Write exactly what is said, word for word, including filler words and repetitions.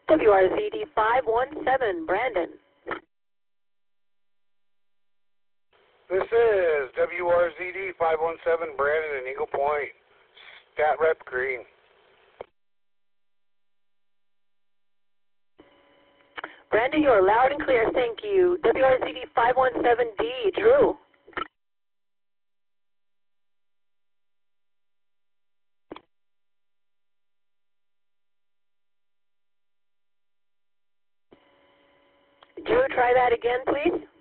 W R Z D five one seven, Brandon. This is W R Z D five one seven, Brandon in Eagle Point. Stat Rep Green. Brandon, you are loud and clear, thank you. W R Z D five one seven D, Drew. Drew, try that again, please.